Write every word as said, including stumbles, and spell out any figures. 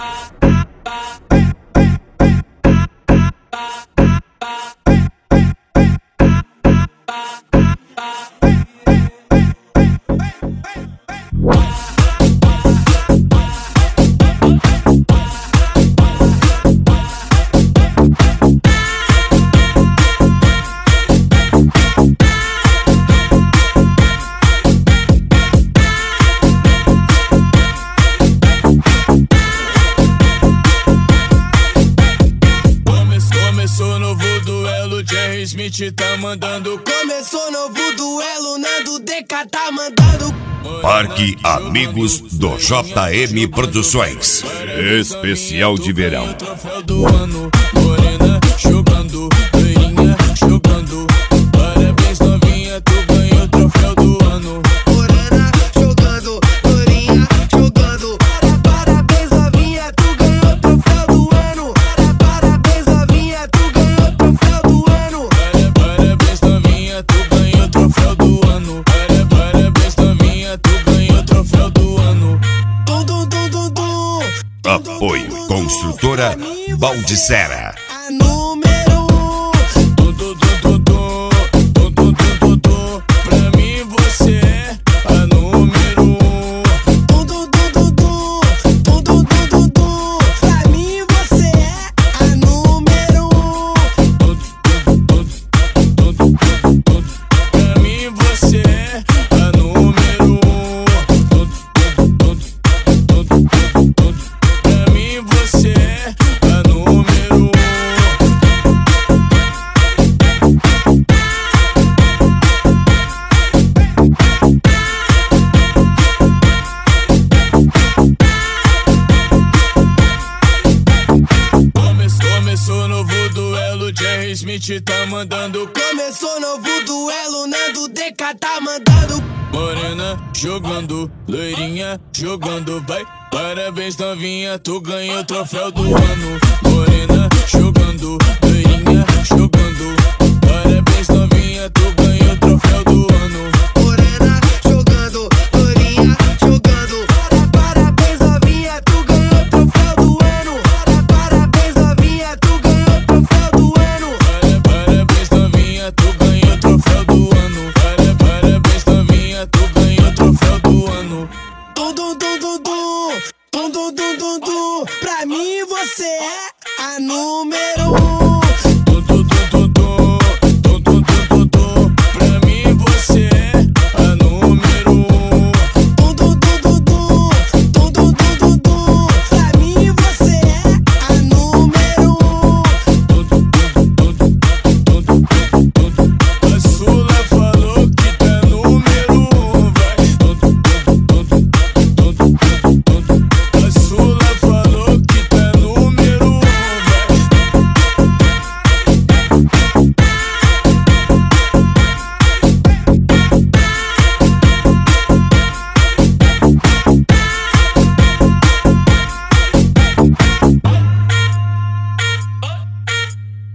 Começou novo duelo, Jerry Smith tá mandando. Começou novo duelo, Nando D K tá mandando. Parque Amigos do J M Produções. Especial de verão. Troféu do ano, morena jogando, loirinha jogando. Parabéns novinha, tu ganhou o troféu do ano. Morena jogando, loirinha jogando. Parabéns novinha, tu ganhou o troféu do ano. Parabéns novinha, tu ganhou o troféu do ano. Parabéns novinha, tu ganhou o troféu do ano. Parabéns novinha, tu ganhou o troféu do ano. Dum, dum, dum, dum, dum. Apoio Construtora Baldissera. A número um. Tum, tum, tum, tum, tum. Tum, tum, tum, tum, tum. Pra mim você é a número um. Dum, dum, dum, dum, dum. Dum, dum, dum, dum, dum. Pra mim você é a número um. Tum, tum, tum, tum, tum, tum, tum. Pra mim você é a número um. Tum, tum, tum, tum, tum, tum, tum. Pra mim você é a número um. Começou novo duelo, Jerry Smith tá mandando. Começou novo duelo, Nando D K tá mandando. Morena jogando, loirinha jogando, vai. Parabéns novinha, tu ganhou o troféu do ano. Morena jogando, loirinha jogando. Parabéns novinha, tu ganhou o troféu do ano. Morena jogando, loirinha jogando. Parabéns novinha, tu ganhou o troféu do ano. Parabéns novinha, tu ganhou o troféu do ano. Parabéns novinha, tu ganhou o troféu do ano. Parabéns novinha, tu ganhou o troféu do ano. Dum, dum, dum, dum, dum. Dum, dum, dum, dum, dum. Pra mim você é a número um.